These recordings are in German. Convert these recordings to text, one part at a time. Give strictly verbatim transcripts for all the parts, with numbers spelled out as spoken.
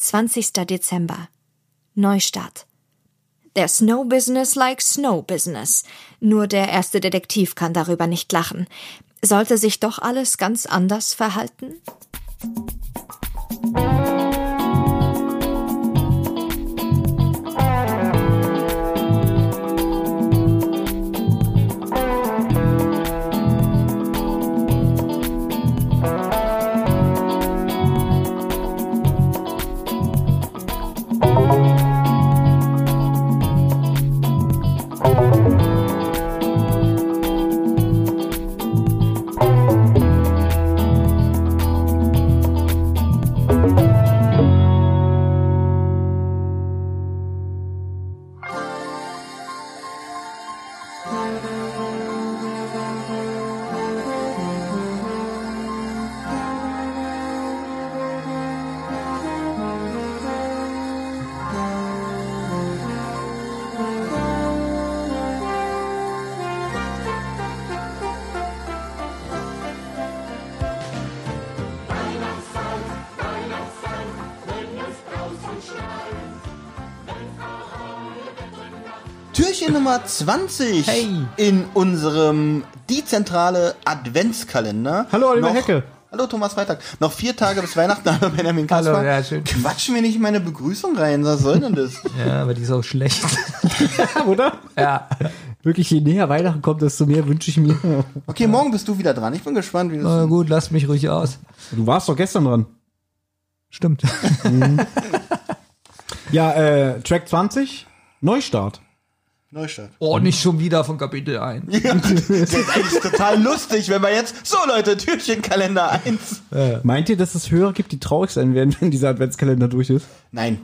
zwanzigster Dezember. Neustart. There's no business like snow business. Nur der erste Detektiv kann darüber nicht lachen. Sollte sich doch alles ganz anders verhalten? Türchen Nummer zwanzig hey. in unserem dezentrale Adventskalender. Hallo Oliver Noch, Hecke. Hallo Thomas Freitag. Noch vier Tage bis Weihnachten, hallo Benjamin Kasper. Hallo, ja, schön. Quatsch mir nicht in meine Begrüßung rein, was soll denn das? Ja, aber die ist auch schlecht. Oder? Ja. Wirklich, je näher Weihnachten kommt, desto mehr wünsche ich mir. Okay, morgen bist du wieder dran. Ich bin gespannt, wie das Na gut, lass mich ruhig aus. Du warst doch gestern dran. Stimmt. Mhm. Ja, äh, Track zwanzig, Neustart. Neustart. Oh, nicht schon wieder von Kapitel eins. Ja, das ist eigentlich total lustig, wenn wir jetzt, so Leute, Türchenkalender eins. Äh, meint ihr, dass es Hörer gibt, die traurig sein werden, wenn dieser Adventskalender durch ist? Nein.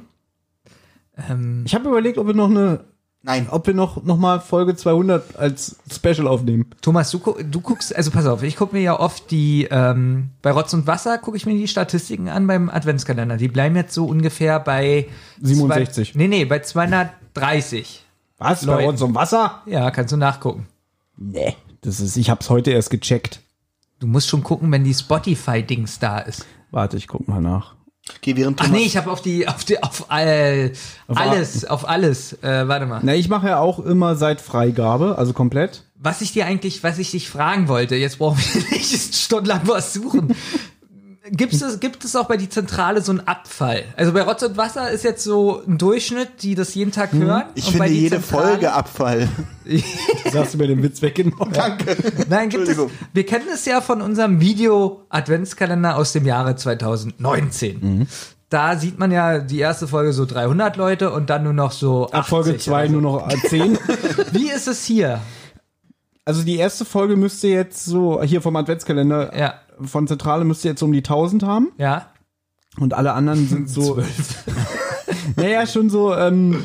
Ähm, ich habe überlegt, ob wir noch eine, Nein. ob wir noch, noch mal Folge zweihundert als Special aufnehmen. Thomas, du, du guckst, also pass auf, ich gucke mir ja oft die, ähm, bei Rotz und Wasser gucke ich mir die Statistiken an beim Adventskalender. Die bleiben jetzt so ungefähr bei siebenundsechzig. Zwei, nee, nee, bei zweihundertdreißig. Was? Leuten. Bei uns um Wasser? Ja, kannst du nachgucken. Nee, das ist, ich hab's heute erst gecheckt. Du musst schon gucken, wenn die Spotify-Dings da ist. Warte, ich guck mal nach. Okay, während Ach Thomas nee, ich habe auf die, auf die, auf äh, Auf alles, auf alles. Äh, warte mal. Na, ich mache ja auch immer seit Freigabe, also komplett. Was ich dir eigentlich, was ich dich fragen wollte, jetzt brauchen wir nicht stundenlang was suchen. Gibt es, gibt es auch bei die Zentrale so einen Abfall? Also bei Rotz und Wasser ist jetzt so ein Durchschnitt, die das jeden Tag hören. Ich und finde bei die jede Zentrale, Folge Abfall. Hast du mir den Witz weggenommen? Danke. Nein, gibt es, wir kennen es ja von unserem Video-Adventskalender aus dem Jahre zweitausendneunzehn. Mhm. Da sieht man ja die erste Folge so dreihundert Leute und dann nur noch so achtzig. Ab Folge zwei nur noch zehn. Wie ist es hier? Also die erste Folge müsste jetzt so, hier vom Adventskalender, ja. von Zentrale müsste jetzt so um die tausend haben. Ja. Und alle anderen sind so, naja, schon so ähm,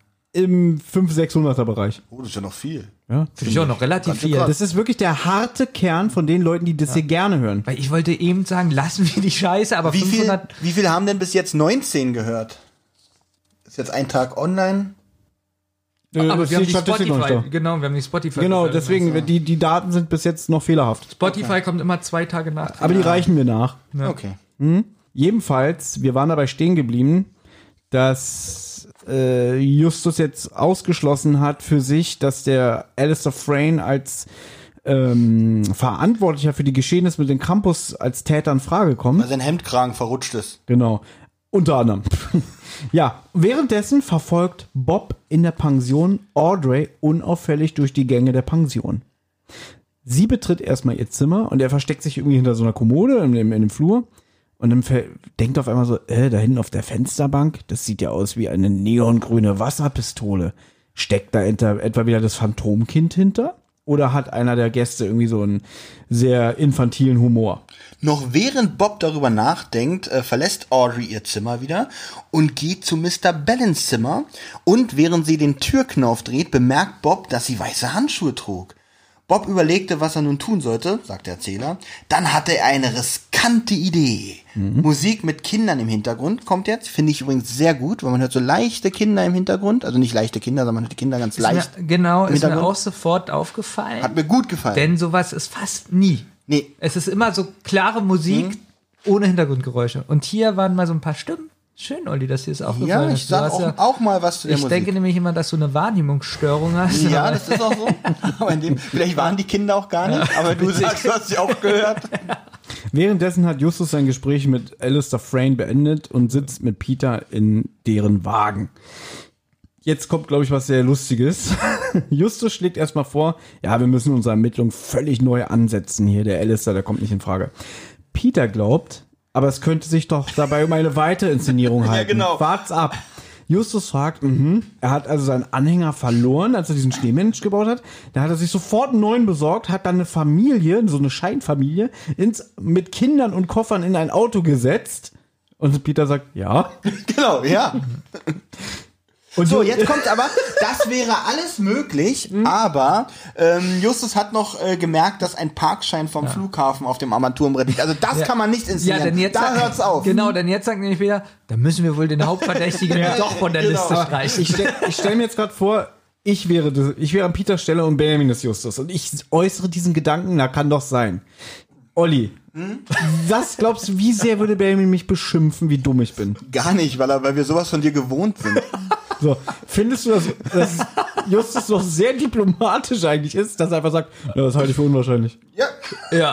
im fünfhundert, sechshunderter Bereich. Oh, das ist ja noch viel. Ja. Finde ich auch noch relativ viel. Das ist wirklich der harte Kern von den Leuten, die das ja. hier gerne hören. Weil ich wollte eben sagen, lassen wir die Scheiße, aber wie fünfhundert... Viel, wie viel haben denn bis jetzt neunzehn gehört? Ist jetzt ein Tag online? Aber wir haben die Spotify, genau, wir haben die Spotify. Genau, deswegen, also. die, die Daten sind bis jetzt noch fehlerhaft. Spotify okay. kommt immer zwei Tage nach. Aber die reichen mir nach. Ja. Okay. Mhm. Jedenfalls, wir waren dabei stehen geblieben, dass äh, Justus jetzt ausgeschlossen hat für sich, dass der Alistair Frayne als ähm, Verantwortlicher für die Geschehnisse mit dem Campus als Täter in Frage kommt. Weil sein Hemdkragen verrutscht ist. Genau. Unter anderem. Ja, währenddessen verfolgt Bob in der Pension Audrey unauffällig durch die Gänge der Pension. Sie betritt erstmal ihr Zimmer und er versteckt sich irgendwie hinter so einer Kommode in dem, in dem Flur und dann denkt auf einmal so, äh, da hinten auf der Fensterbank, das sieht ja aus wie eine neongrüne Wasserpistole. Steckt da etwa wieder das Phantomkind hinter? Oder hat einer der Gäste irgendwie so einen sehr infantilen Humor? Noch während Bob darüber nachdenkt, äh, verlässt Audrey ihr Zimmer wieder und geht zu Mister Bellens Zimmer. Und während sie den Türknauf dreht, bemerkt Bob, dass sie weiße Handschuhe trug. Bob überlegte, was er nun tun sollte, sagt der Erzähler. Dann hatte er eine riskante Idee. Mhm. Musik mit Kindern im Hintergrund kommt jetzt. Finde ich übrigens sehr gut, weil man hört so leichte Kinder im Hintergrund. Also nicht leichte Kinder, sondern man hört die Kinder ganz ist leicht. Mir, genau, ist mir auch sofort aufgefallen. Hat mir gut gefallen. Denn sowas ist fast nie. Nee. Es ist immer so klare Musik mhm. ohne Hintergrundgeräusche. Und hier waren mal so ein paar Stimmen. Schön, Olli, dass dir das aufgefallen Ja, ist. ich Du sag hast auch, ja, auch mal was zu der ich Musik. denke nämlich immer, dass du eine Wahrnehmungsstörung hast. Ja, das ist auch so. Aber in dem, vielleicht waren die Kinder auch gar nicht, aber du sagst, du hast sie auch gehört. Währenddessen hat Justus sein Gespräch mit Alistair Frayne beendet und sitzt mit Peter in deren Wagen. Jetzt kommt, glaube ich, was sehr Lustiges. Justus schlägt erstmal vor, ja, wir müssen unsere Ermittlungen völlig neu ansetzen hier. Der Alistair, der kommt nicht in Frage. Peter glaubt, aber es könnte sich doch dabei um eine weitere Inszenierung halten. Ja, genau. Wart's ab. Justus fragt, mhm. Er hat also seinen Anhänger verloren, als er diesen Schneemensch gebaut hat. Da hat er sich sofort einen neuen besorgt, hat dann eine Familie, so eine Scheinfamilie, ins, mit Kindern und Koffern in ein Auto gesetzt. Und Peter sagt, ja. Genau, ja. Und So, jetzt kommt aber, das wäre alles möglich, aber ähm, Justus hat noch äh, gemerkt, dass ein Parkschein vom ja. Flughafen auf dem Armaturenbrett liegt. Also das Ja. kann man nicht inszenieren. Ja, denn jetzt da sagt- hört's auf. Genau, denn jetzt sagt nämlich wieder, da müssen wir wohl den Hauptverdächtigen doch von der Genau. Liste streichen. Ich stelle ich stell mir jetzt gerade vor, ich wäre, das, ich wäre an Peters Stelle und Benjamin ist Justus. Und ich äußere diesen Gedanken, na, kann doch sein. Olli, hm? was glaubst du, wie sehr würde Benjamin mich beschimpfen, wie dumm ich bin? Gar nicht, weil, er, weil wir sowas von dir gewohnt sind. So, findest du, dass, dass Justus doch sehr diplomatisch eigentlich ist, dass er einfach sagt, ja, das halte ich für unwahrscheinlich. Ja. Ja.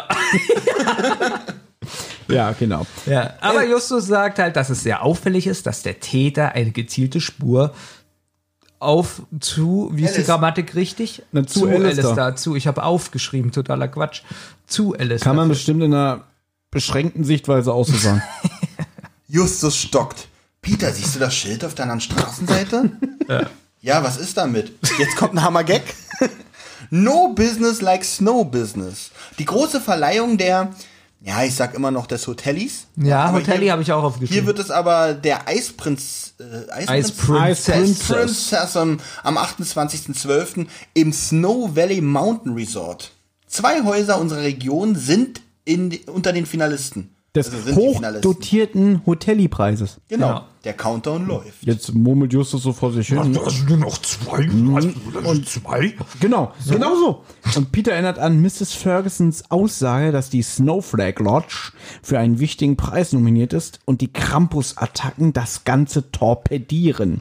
Ja, genau. ja. Aber Justus sagt halt, dass es sehr auffällig ist, dass der Täter eine gezielte Spur auf zu, wie ist die Alice. Grammatik richtig? Na, zu Alistair. Alistair, zu. Ich habe aufgeschrieben, totaler Quatsch. Zu Alistair. Kann man bestimmt in einer beschränkten Sichtweise auch so sagen. Justus stockt. Peter, siehst du das Schild auf der anderen Straßenseite? Ja. Ja, was ist damit? Jetzt kommt ein Hammer-Gag. No business like snow business. Die große Verleihung der, ja, ich sag immer noch des Hotellis. Ja, Aber Hotelli hier- habe ich auch aufgeschrieben. Hier wird es aber der Eisprinz, äh, Eisprinz, Eisprinzess. Eisprinzess am, am achtundzwanzigsten zwölften im Snow Valley Mountain Resort. Zwei Häuser unserer Region sind in, unter den Finalisten. Des Also sind die Finalisten. hochdotierten Hotelli-Preises. Genau, Genau. der Countdown läuft. Jetzt murmelt Justus so vor sich hin. sind nur noch zwei. Und zwei? Genau, genau so. Und Peter erinnert an Misses Fergusons Aussage, dass die Snowflake Lodge für einen wichtigen Preis nominiert ist und die Krampus-Attacken das Ganze torpedieren.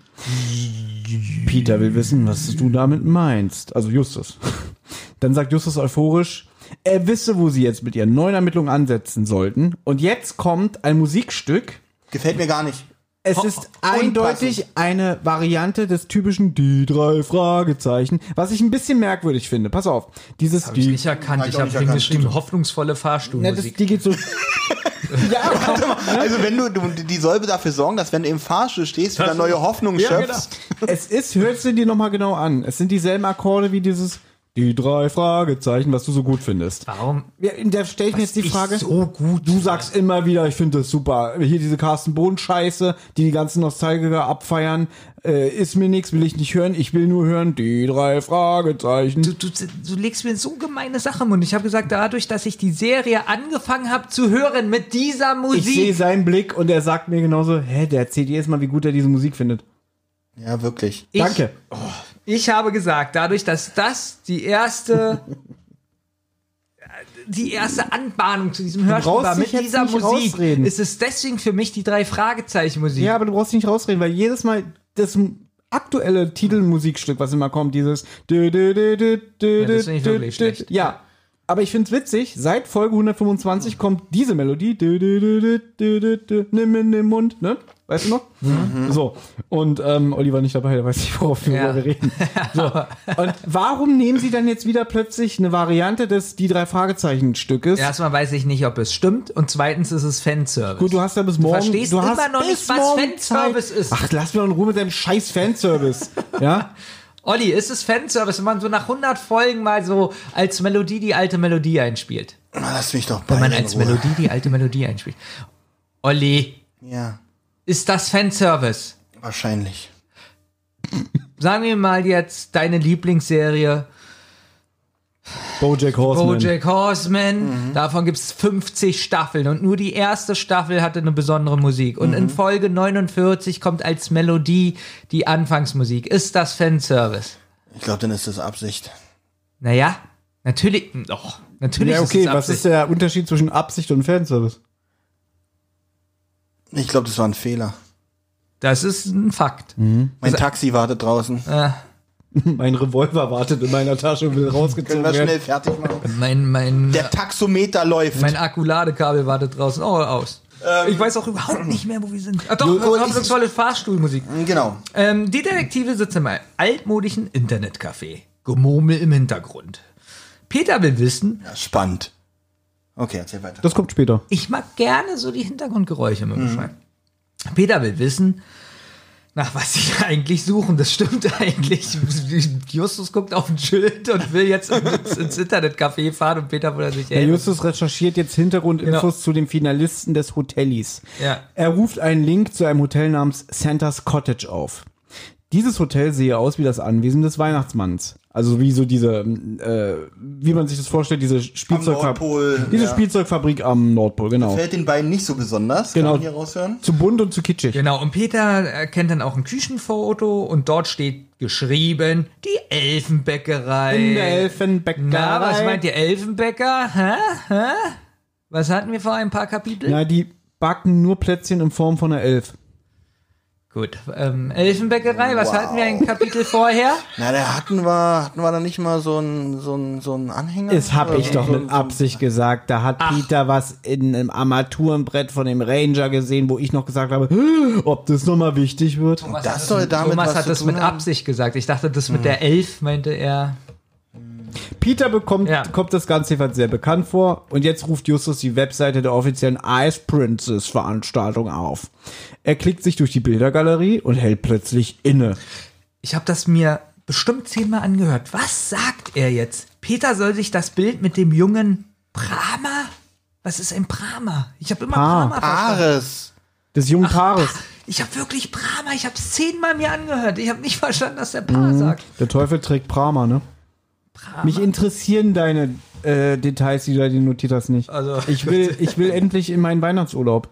Peter will wissen, was du damit meinst. Also Justus. Dann sagt Justus euphorisch, er wisse, wo sie jetzt mit ihren neuen Ermittlungen ansetzen sollten. Und jetzt kommt ein Musikstück. Gefällt mir gar nicht. Es ist eindeutig eine Variante des typischen die drei Fragezeichen, was ich ein bisschen merkwürdig finde. Pass auf, dieses Habe ich die, nicht erkannt. Hab ich ich auch habe nicht erkannt. hingeschrieben, hoffnungsvolle na, das, Fahrstuhlmusik. die geht so. Ja, Also wenn du, du, die soll dafür sorgen, dass wenn du im Fahrstuhl stehst, wieder neue Hoffnung ja, schöpfst. genau. Es ist, hörst du dir nochmal genau an. Es sind dieselben Akkorde wie dieses die drei Fragezeichen, was du so gut findest. Warum? Ja, da stelle ich mir Was jetzt die ich Frage. so gut Du sagst immer wieder, ich finde das super. Hier diese Carsten Bohn-Scheiße, die die ganzen Nostalgiker abfeiern. Äh, ist mir nichts, will ich nicht hören. Ich will nur hören, die drei Fragezeichen. Du, du, du legst mir so gemeine Sachen im Mund. Ich habe gesagt, dadurch, dass ich die Serie angefangen habe zu hören mit dieser Ich sehe Musik. seinen Blick und er sagt mir genauso, hä, der erzählt jedes Mal, wie gut er diese Musik findet. Ja, wirklich. Ich, Danke. Ich habe gesagt, dadurch, dass das die erste die erste Anbahnung zu diesem Hörspiel brauchst war dich mit jetzt dieser nicht Musik, rausreden. ist es deswegen für mich die drei Fragezeichen Musik. Ja, aber du brauchst nicht rausreden, weil jedes Mal das aktuelle Titelmusikstück, was immer kommt, dieses dü- dü- dü- dü- dü- Ja, das finde ich dü- wirklich dü- schlecht. Ja, aber ich find's witzig, seit Folge hundertfünfundzwanzig kommt diese Melodie dü- dü- dü- dü- dü- dü- dü- nimm in den Mund, ne? Weißt du noch? Mhm. So, und ähm, Olli war nicht dabei, der weiß nicht, worauf wir Ja. reden. So. Und warum nehmen sie dann jetzt wieder plötzlich eine Variante des die drei Fragezeichen Stückes? Erstmal weiß ich nicht, ob es stimmt und zweitens ist es Fanservice. Gut, du hast ja bis morgen. verstehst du immer hast noch bis nicht, was morgen Fanservice Zeit. ist. Ach, lass mir doch in Ruhe mit deinem scheiß Fanservice. Ja? Olli, ist es Fanservice, wenn man so nach hundert Folgen mal so als Melodie die alte Melodie einspielt? Lass mich doch Wenn man beide in als Ruhe. Melodie die alte Melodie einspielt. Olli, Ja, ist das Fanservice? wahrscheinlich. Sagen wir mal jetzt deine Lieblingsserie Bojack Horseman. BoJack Horseman. Davon gibt es fünfzig Staffeln und nur die erste Staffel hatte eine besondere Musik. Und in Folge neunundvierzig kommt als Melodie die Anfangsmusik. Ist das Fanservice? Ich glaube, dann ist das Absicht. Naja, natürlich. Doch, natürlich Ja, okay, ist es was Absicht. ist der Unterschied zwischen Absicht und Fanservice? Ich glaube, das war ein Fehler. Das ist ein Fakt. Mein Taxi wartet draußen. Mein Revolver wartet in meiner Tasche und will rausgezogen Können wir werden. schnell fertig machen? Mein, mein, Der Taxometer läuft. mein Akkuladekabel wartet draußen. Oh, aus. ich weiß auch überhaupt nicht mehr, wo wir sind. Ach doch, Jo, wir haben ich- so tolle Fahrstuhlmusik. Genau. Ähm, die Detektive sitzen im altmodischen Internetcafé. Gemurmel im Hintergrund. Peter will wissen, Ja, spannend. Okay, erzähl weiter. Das kommt später. ich mag gerne so die Hintergrundgeräusche immer beschreiben. Peter will wissen, nach was sie eigentlich suchen. Das stimmt eigentlich. Justus guckt auf ein Schild und will jetzt ins, ins Internetcafé fahren und Peter wundert sich, Der ey, Justus recherchiert jetzt Hintergrundinfos Genau. zu den Finalisten des Hotellis. Ja. Er ruft einen Link zu einem Hotel namens Santa's Cottage auf. Dieses Hotel sehe aus wie das Anwesen des Weihnachtsmanns. Also wie so diese, äh, wie man sich das vorstellt, diese Spielzeugfabrik. Nordpol, Diese ja. Spielzeugfabrik am Nordpol, genau. Fällt den beiden nicht so besonders, Genau. kann man hier raushören. Zu bunt und zu kitschig. Genau, und Peter erkennt dann auch ein Küchenfoto und dort steht geschrieben, die Elfenbäckerei. In der Elfenbäckerei. Na, was meint ihr, Elfenbäcker? Hä? Hä? Was hatten wir vor ein paar Kapiteln? Na, die backen nur Plätzchen in Form von einer Elf. Gut, ähm, Elfenbäckerei, was Wow. hatten wir ein Kapitel vorher? Na, da hatten wir, hatten wir da nicht mal so einen so einen- so einen Anhänger? Das hab Oder ich so- doch so- mit Absicht gesagt. Da hat Peter was in einem Armaturenbrett von dem Ranger gesehen, wo ich noch gesagt habe, ob das nochmal wichtig wird. Thomas das hat soll damit Thomas was hat zu das tun mit haben? Absicht gesagt. Ich dachte, das mit der Elf meinte er. Peter bekommt, Ja. kommt das Ganze jedenfalls sehr bekannt vor und jetzt ruft Justus die Webseite der offiziellen Ice Princess Veranstaltung auf. Er klickt sich durch die Bildergalerie und hält plötzlich inne. Ich habe das mir bestimmt zehnmal angehört. Was sagt er jetzt? Peter soll sich das Bild mit dem jungen Brahma? Was ist ein Brahma? Ich habe immer Paar. Brahma verstanden. Ares. Des jungen Paares. Ich habe wirklich Brahma. Ich habe es zehnmal mir angehört. Ich habe nicht verstanden, dass der Paar sagt. Der Teufel trägt Brahma, ne? Brahma. Mich interessieren deine äh, Details, die du da notiert hast, nicht. Also- ich will, ich will endlich in meinen Weihnachtsurlaub.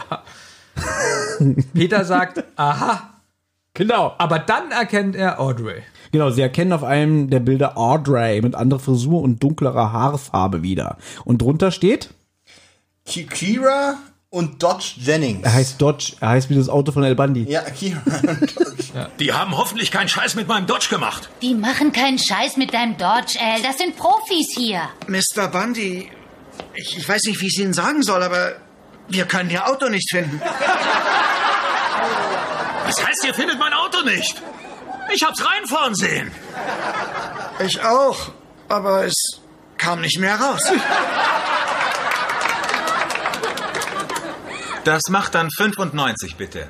Peter sagt, aha. Genau. Aber dann erkennt er Audrey. Genau, sie erkennen auf einem der Bilder Audrey mit anderer Frisur und dunklerer Haarfarbe wieder. Und drunter steht, Ki- Kira und Dodge Jennings. er heißt Dodge, er heißt wie das Auto von El Bandi. Ja, Kira und Dodge. Die haben hoffentlich keinen Scheiß mit meinem Dodge gemacht. Die machen keinen Scheiß mit deinem Dodge, Al. Das sind Profis hier. Mister Bundy, ich, ich weiß nicht, wie ich es Ihnen sagen soll, aber wir können Ihr Auto nicht finden. Was heißt, ihr findet mein Auto nicht? Ich hab's reinfahren sehen. Ich auch, aber es kam nicht mehr raus. Das macht dann fünfundneunzig, bitte.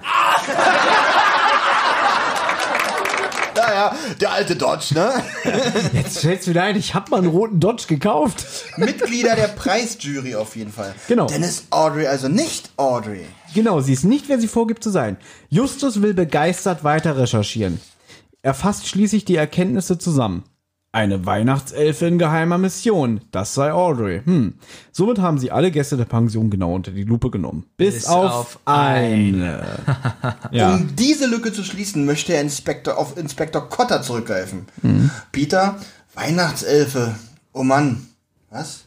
Naja, der alte Dodge, ne? Jetzt stellst du wieder ein, ich hab mal einen roten Dodge gekauft. Mitglieder der Preisjury auf jeden Fall. Genau. Denn ist Audrey also nicht Audrey. Genau, sie ist nicht, wer sie vorgibt zu sein. Justus will begeistert weiter recherchieren. Er fasst schließlich die Erkenntnisse zusammen. Eine Weihnachtselfe in geheimer Mission. Das sei Audrey. Hm. Somit haben sie alle Gäste der Pension genau unter die Lupe genommen. Bis, Bis auf, auf eine. Ja. Um diese Lücke zu schließen, möchte er Inspektor auf Inspektor Cotter zurückgreifen. Mhm. Peter, Weihnachtselfe. Oh Mann. Was?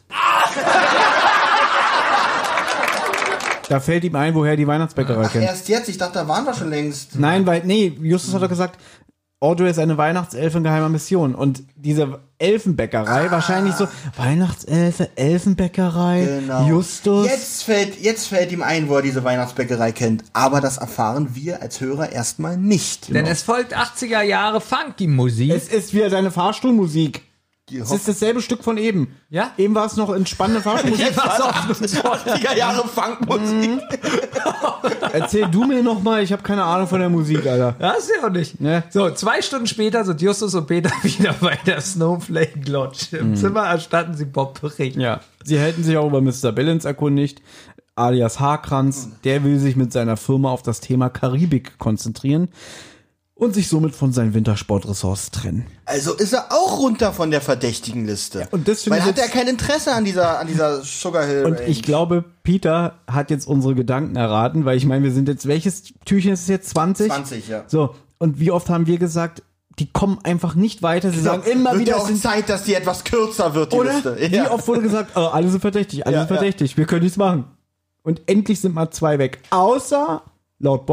Da fällt ihm ein, woher er die Weihnachtsbäckerei Ach, kennt. erst jetzt? Ich dachte, da waren wir schon längst. Nein, weil, nee, Justus hat doch gesagt, Audrey ist eine Weihnachtselfe in geheimer Mission. Und diese Elfenbäckerei, wahrscheinlich so, Weihnachtselfe, Elfenbäckerei, Genau. Justus. Jetzt fällt, jetzt fällt ihm ein, wo er diese Weihnachtsbäckerei kennt. Aber das erfahren wir als Hörer erstmal nicht. Denn es folgt achtziger Jahre Funky-Musik. Es ist wieder seine Fahrstuhlmusik. Die Es ist dasselbe Stück von eben. Ja? Eben war es noch entspannende Fahrstuhlmusik. achtziger Jahre Funkmusik. Erzähl du mir noch mal, ich habe keine Ahnung von der Musik, Alter. Das ist ja auch nicht. Ne? So, zwei Stunden später sind Justus und Peter wieder bei der Snowflake Lodge. Im Zimmer erstatten sie Bob Bericht. Ja. Sie hätten sich auch über Mister Billings erkundigt, alias Haarkranz. Der will sich mit seiner Firma auf das Thema Karibik konzentrieren und sich somit von seinen Wintersportressorts trennen. Also ist er auch runter von der verdächtigen Liste. und das finde Weil ich hat er jetzt- kein Interesse an dieser, an dieser Sugar Hill Und Range. ich glaube, Peter hat jetzt unsere Gedanken erraten, weil ich meine, wir sind jetzt, welches Türchen ist es jetzt? zwanzig? zwanzig, ja. So, und wie oft haben wir gesagt, die kommen einfach nicht weiter, sie sagen immer Wird wieder, ja es auch sind Zeit, dass die etwas kürzer wird, die Oder? Liste. Wie Ja. oft wurde gesagt, oh, alle sind verdächtig, alle Ja, sind verdächtig, wir können nichts machen. Und endlich sind mal zwei weg. Außer, laut Bob,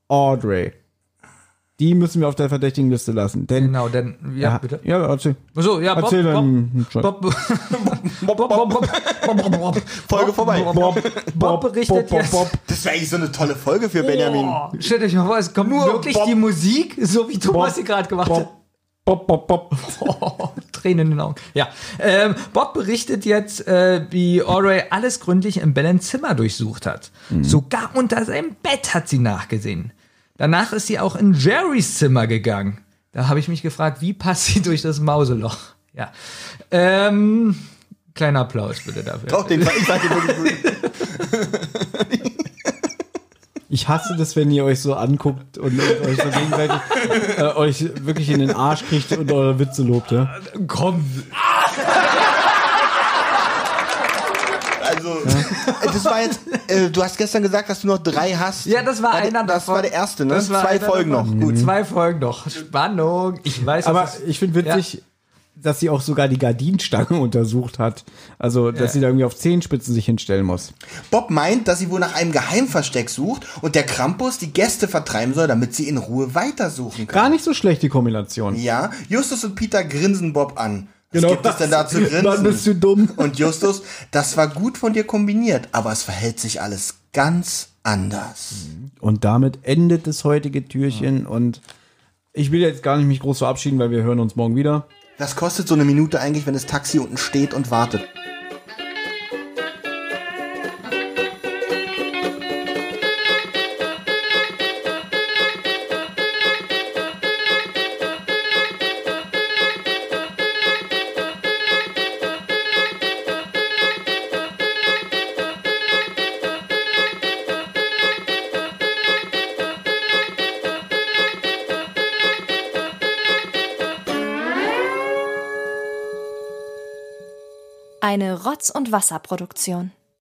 Audrey. Die müssen wir auf der verdächtigen Liste lassen. Denn, Genau, denn, ja, ja bitte. Ja, erzähl. So, ja, Bob, Erzähl dann. Bob, Bob, Bob, Bob, Bob, Bob, Bob, Bob, Folge vorbei. Bob, Bob, Bob berichtet Bob, jetzt. Bob. Das wäre eigentlich so eine tolle Folge für Benjamin. Oh, stellt euch mal vor, es kommt Nur wirklich Bob. die Musik, so wie Thomas Bob, sie gerade gemacht hat. Bob, Bob, Bob, Bob. Oh, Tränen in den Augen. Ja, ähm, Bob berichtet jetzt, äh, wie Audrey alles gründlich in Bellens Zimmer durchsucht hat. Mhm. Sogar unter seinem Bett hat sie nachgesehen. Danach ist sie auch in Jerrys Zimmer gegangen. Da habe ich mich gefragt, wie passt sie durch das Mauseloch? Ja. Ähm, kleiner Applaus bitte dafür. Doch, den ich fand den wirklich gut. Ich hasse das, wenn ihr euch so anguckt und, und euch so gegenseitig äh, euch wirklich in den Arsch kriegt und eure Witze lobt, ja? Komm. Also, das war jetzt, äh, du hast gestern gesagt, dass du noch drei hast. Ja, das war der- einer Das davon. war der erste, ne? Das war Zwei einer Folgen davon. noch. Gut. Zwei Folgen noch. Spannung. Ich weiß, Aber was es- ich finde witzig, dass sie auch sogar die Gardinenstange untersucht hat. Also, dass Ja. sie da irgendwie auf Zehenspitzen sich hinstellen muss. Bob meint, dass sie wohl nach einem Geheimversteck sucht und der Krampus die Gäste vertreiben soll, damit sie in Ruhe weitersuchen kann. Gar nicht so schlecht, die Kombination. Ja, Justus und Peter grinsen Bob an. Genau. Was gibt es denn da zu grinsen? Mann, bist du dumm. Und Justus, das war gut von dir kombiniert, aber es verhält sich alles ganz anders. Und damit endet das heutige Türchen. Und ich will jetzt gar nicht mich groß verabschieden, weil wir hören uns morgen wieder. Das kostet so eine Minute eigentlich, wenn das Taxi unten steht und wartet. Eine Rotz- und Wasserproduktion.